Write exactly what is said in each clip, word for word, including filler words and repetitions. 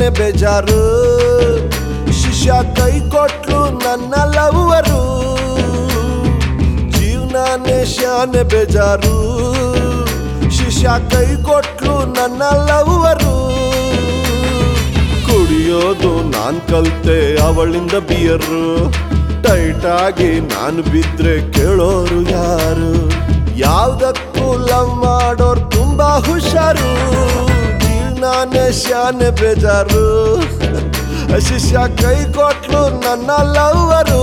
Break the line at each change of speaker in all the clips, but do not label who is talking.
ಶಾನೆ ಬೇಜಾರು ಶಿಷ್ಯ ಕೈ ಕೊಟ್ಲು ನನ್ನ ಲವ್ವರು ಜೀವನಾನೇ ಶಾನೆ ಬೇಜಾರು ಶಿಷ್ಯ ಕೈ ಕೊಟ್ಲು ನನ್ನ ಲವ್ವರು ಕುಡಿಯೋದು ನಾನ್ ಕಲ್ತೆ ಅವಳಿಂದ ಬಿಯರು ಟೈಟ್ ಆಗಿ ನಾನು ಬಿದ್ರೆ ಕೇಳೋರು ಯಾರು ಯಾವ್ದಕ್ಕೂ ಲವ್ ಮಾಡೋರು ತುಂಬಾ ಹುಷಾರು ಜೀವನಾನೇ ಶಾನೆ ಬೇಜಾರು ಶಿಷ್ಯ ಕೈ ಕೊಟ್ಲು ನನ್ನ ಲವ್ವರು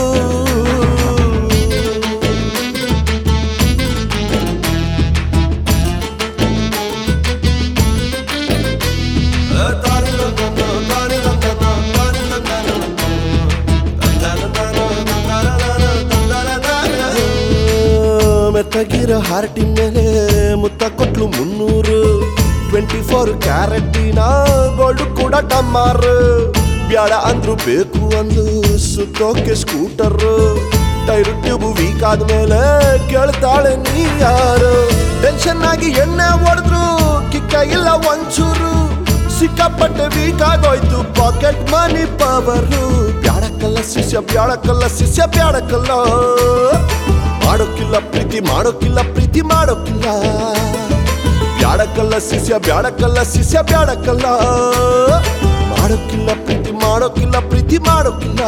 ಮೆತ್ತಗಿರೋ ಹಾರ್ಟಿನ ಮೇಲೆ ಮುತ್ತ ಕೊಟ್ಲು ಮುನ್ನೂರು ಟ್ವೆಂಟಿ ಫೋರ್ ಕ್ಯಾರೆಟಿನ ಗೋಲ್ಡ್ ಕೂಡ ಟಮ್ಮಾರ್ ಬ್ಯಾಡ ಅಂದ್ರು ಬೇಕು ಅಂದು ಸುತ್ತೋಕೆ ಸ್ಕೂಟರ್ ಟೈರ್ ಟ್ಯೂಬ್ ವೀಕ್ ಆದ್ಮೇಲೆ ಕೇಳ್ತಾಳೆ ನೀ ಯಾರು ಟೆನ್ಷನ್ ಆಗಿ ಎಣ್ಣೆ ಹೊಡೆದ್ರು ಕಿಕ್ಕ ಇಲ್ಲ ಒಂಚೂರು ಸಿಕ್ಕಾಪಟ್ಟೆ ವೀಕ್ ಆಗೋಯ್ತು ಪಾಕೆಟ್ ಮನಿ ಪವರು ಬ್ಯಾಡಕ್ಕಲ್ಲ ಶಿಷ್ಯ ಬ್ಯಾಡಕ್ಕಲ್ಲ ಶಿಷ್ಯ ಬ್ಯಾಡಕ್ಕಲ್ಲ ಮಾಡೋಕ್ಕಿಲ್ಲ ಪ್ರೀತಿ ಮಾಡೋಕ್ಕಿಲ್ಲ ಪ್ರೀತಿ ಮಾಡೋಕ್ಕಿಲ್ಲ ಬ್ಯಾಡಕ್ಕಲ್ಲ ಶಿಷ್ಯ ಬ್ಯಾಡಕ್ಕಲ್ಲ ಶಿಷ್ಯ ಬ್ಯಾಡಕ್ಕಲ್ಲ ಮಾಡೋಕ್ಕಿಲ್ಲ ಪ್ರೀತಿ ಮಾಡೋಕ್ಕಿಲ್ಲ ಪ್ರೀತಿ ಮಾಡೋಕ್ಕಿಲ್ಲ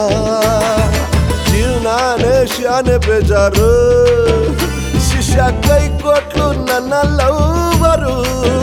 ಜೀವನಾನೇ ಶಾನೆ ಬೇಜಾರು ಶಿಷ್ಯ ಕೈ ಕೊಟ್ಲು ನನ್ನ ಲವ್ವರು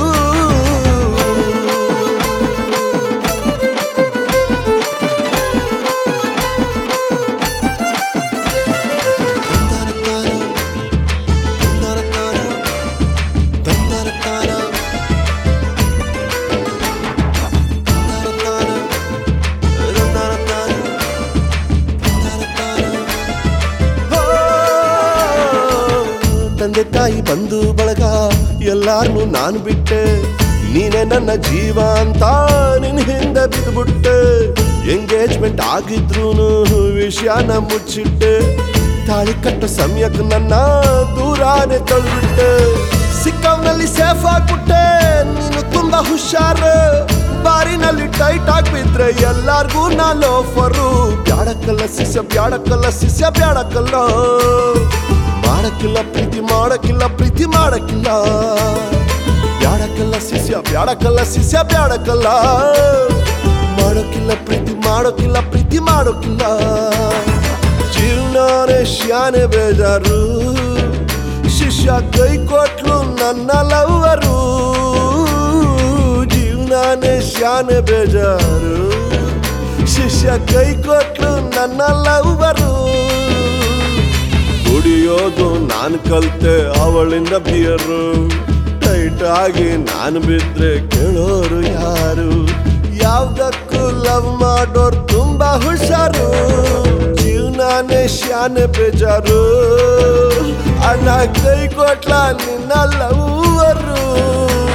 ತಂದೆ ತಾಯಿ ಬಂಧು ಬಳಗ ಎಲ್ಲಾರ್ನು ನಾನು ಬಿಟ್ಟೆ ನೀನೆ ನನ್ನ ಜೀವ ಅಂತ ನಿನ್ ಹಿಂದೆ ಬಿದ್ದುಬಿಟ್ಟೆ ಎಂಗೇಜ್ಮೆಂಟ್ ಆಗಿದ್ರೂನು ವಿಷಯನ ಮುಚ್ಚಿಟ್ಟೆ ತಾಳಿ ಕಟ್ಟೋ ಸಮಯಕ್ಕೆ ನನ್ನ ದೂರಾನೆ ತಳ್ಳಿಬಿಟ್ಟೆ ಸಿಕ್ಕವ್ನಲ್ಲಿ ಸೇಫ್ ಆಗ್ಬಿಟ್ಟೆ ನೀನು ತುಂಬಾ ಹುಷಾರು ಬಾರಿನಲ್ಲಿ ಟೈಟ್ ಆಗ್ಬಿದ್ರೆ ಎಲ್ಲಾರ್ಗೂ ನಾ ಲೋಫರು ಬ್ಯಾಡಕ್ಕಲ್ಲ ಶಿಷ್ಯ ಬ್ಯಾಡಕ್ಕಲ್ಲ ಶಿಷ್ಯ ಬ್ಯಾಡಕ್ಕಲ್ಲ ಮಾಡಕ್ಕಿಲ್ಲ ಪ್ರೀತಿ ಮಾಡಕ್ಕಿಲ್ಲ ಪ್ರೀತಿ ಮಾಡಕ್ಕಿಲ್ಲ ಬ್ಯಾಡಕ್ಕಲ್ಲ ಶಿಷ್ಯ ಬ್ಯಾಡಕ್ಕಲ್ಲ ಶಿಷ್ಯ ಬ್ಯಾಡಕ್ಕಲ್ಲ ಮಾಡೋಕ್ಕಿಲ್ಲ ಪ್ರೀತಿ ಮಾಡೋಕ್ಕಿಲ್ಲ ಪ್ರೀತಿ ಮಾಡೋಕ್ಕಿಲ್ಲ ಜೀವನಾನೇ ಶಾನೆ ಬೇಜಾರು ಶಿಷ್ಯ ಕೈ ಕೊಟ್ಲು ನನ್ನ ಲವ್ವರು ಜೀವನಾನೇ ಶಾನೆ ಬೇಜಾರು ಶಿಷ್ಯ ಕೈ ಕೊಟ್ಲು ನನ್ನ ಲವ್ವರು ಕುಡಿಯೋದು ನಾನು ಕಲ್ತೆ ಅವಳಿಂದ ಬಿಯರು ಟೈಟ್ ಆಗಿ ನಾನು ಬಿದ್ರೆ ಕೇಳೋರು ಯಾರು ಯಾವ್ದಕ್ಕೂ ಲವ್ ಮಾಡೋರು ತುಂಬಾ ಹುಷಾರು ಜೀವನಾನೇ ಶಾನೆ ಬೇಜಾರು ಅಣ್ಣ ಕೈ ಕೊಟ್ಲ ನಿನ್ನ ಲವ್ವರು